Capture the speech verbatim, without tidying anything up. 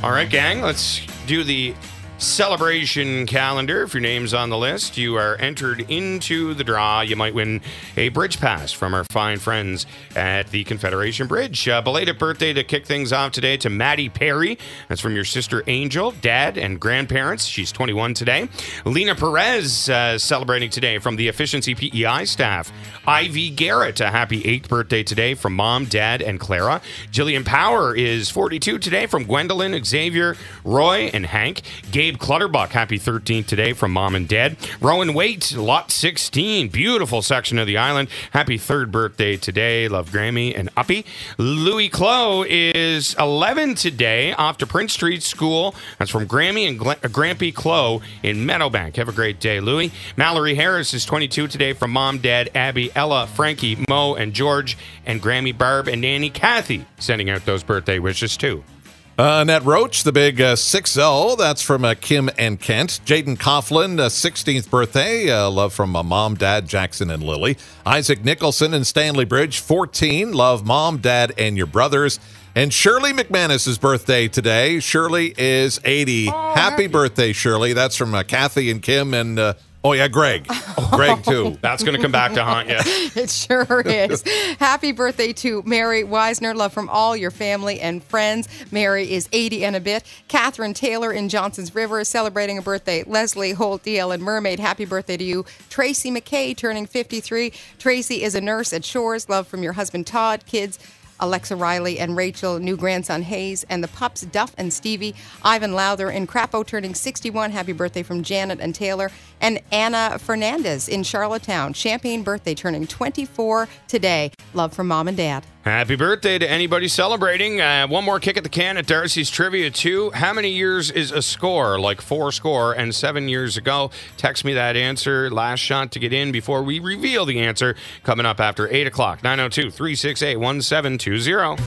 All right, gang, let's do the celebration calendar. If your name's on the list, you are entered into the draw. You might win a bridge pass from our fine friends at the Confederation Bridge. Uh, belated birthday to kick things off today to Maddie Perry. That's from your sister Angel, dad, and grandparents. She's twenty-one today. Lena Perez uh, celebrating today from the Efficiency P E I staff. Ivy Garrett, a happy eighth birthday today from mom, dad, and Clara. Jillian Power is forty-two today from Gwendolyn, Xavier, Roy, and Hank. Gabe Clutterbuck, happy thirteenth today from mom and dad. Rowan Waite, lot sixteen, beautiful section of the island. Happy third birthday today. Love Grammy and Uppy. Louis Clow is eleven today, off to Prince Street School. That's from Grammy and Gla- Grampy Clow in Meadowbank. Have a great day, Louis. Mallory Harris is twenty-two today from mom, dad, Abby, Ella, Frankie, Mo, and George, and Grammy, Barb, and Nanny Kathy sending out those birthday wishes too. Uh, Annette Roach, the big uh, six oh, that's from uh, Kim and Kent. Jaden Coughlin, uh, sixteenth birthday, uh, love from uh, mom, dad, Jackson, and Lily. Isaac Nicholson and Stanley Bridge, fourteen, love mom, dad, and your brothers. And Shirley McManus's birthday today. Shirley is eighty. Oh, happy, happy birthday, Shirley. That's from uh, Kathy and Kim and... Uh, Oh, yeah, Greg. Greg, too. That's going to come back to haunt you. It sure is. Happy birthday to Mary Weisner. Love from all your family and friends. Mary is eighty and a bit. Catherine Taylor in Johnson's River is celebrating a birthday. Leslie Holt, D L and Mermaid, happy birthday to you. Tracy McKay turning fifty-three. Tracy is a nurse at Shores. Love from your husband, Todd, kids, Alexa Riley and Rachel, new grandson Hayes, and the pups Duff and Stevie. Ivan Lowther in Crapo turning sixty-one. Happy birthday from Janet and Taylor. And Anna Fernandez in Charlottetown. Champagne birthday turning twenty-four today. Love from mom and dad. Happy birthday to anybody celebrating. Uh, one more kick at the can at Darcy's Trivia, too. How many years is a score? Like four score and seven years ago. Text me that answer. Last shot to get in before we reveal the answer. Coming up after eight o'clock. nine oh two, three six eight, one seven two zero.